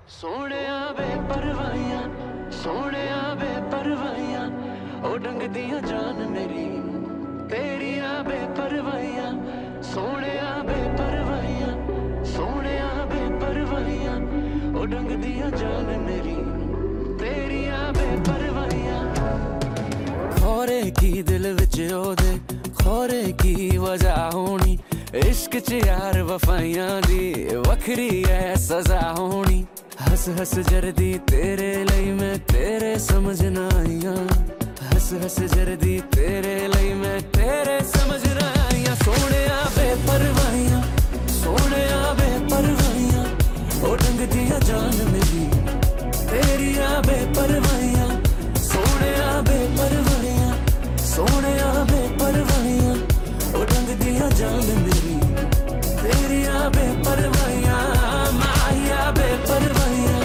ਸੋਹਣਿਆ ਵੇ ਪਰਵਾਈਆਂ, ਸੋਹਣਿਆ ਵੇ ਪਰਵਾਈਆਂ, ਉਹ ਡੰਗਦੀਆਂ ਜਾਨ ਮੇਰੀ ਤੇਰੀਆਂ ਵੇ ਪਰਵਾਈਆਂ। ਸੋਹਣਿਆ ਵੇ ਪਰਵਾਈਆਂ, ਸੋਹਣਿਆ ਵੇ ਪਰਵਾਈਆਂ, ਉਹ ਡੰਗਦੀਆਂ ਜਾਨ ਮੇਰੀ ਤੇਰੀਆਂ ਵੇ ਪਰਵਾਈਆਂ। ਖੋਰੇ ਕੀ ਦਿਲ ਵਿੱਚ ਉਹਦੇ, ਖੋਰੇ ਕੀ ਵਜ੍ਹਾ ਹੋਣੀ, इश्क च यार वफाइयां दी वखरी है सजा होनी। हस हस जरदी तेरे लई मैं तेरे समझ ना आईया, हस हस जरदी तेरे लई मैं तेरे समझ ना आईया। सोहणिया वे परवाइयां, सोहणिया वे परवाइयां, ओ डंगदियां जान मेरी तेरियां वे परवाइयां। सोहणिया वे परवाइयां, सोहणिया वे परवाइयां, ओ डंगदियां जान मेरी तेरियां वे परवाइयां, माहिया वे परवाइयां।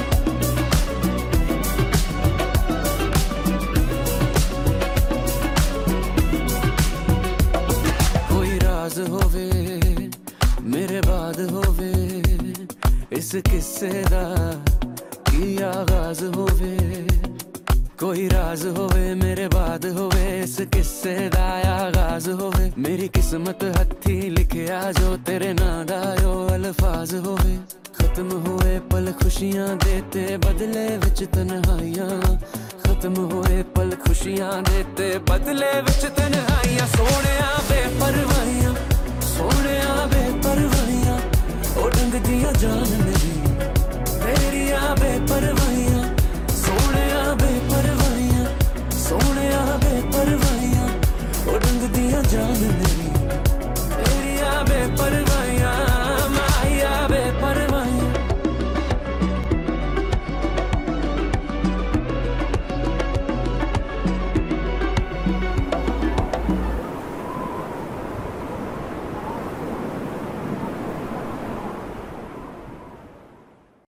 कोई राज होवे मेरे बाद होवे, इस किस्से दा की आगाज होवे। कोई राज होवे मेरे बाद होवे, इस किस्से दा आगाज होवे। मेरी किस्मत हथी लिखिया जो तेरे नां दा यो अल्फाज होवे। खत्म होए पल खुशियां देते बदले विच तन्हाइयां, खत्म होए पल खुशियां देते बदले विच तन्हाइयां। सोहणिया वे परवाइयां, सोहणिया वे परवाइयां, ओ डंगदियां जान मेरी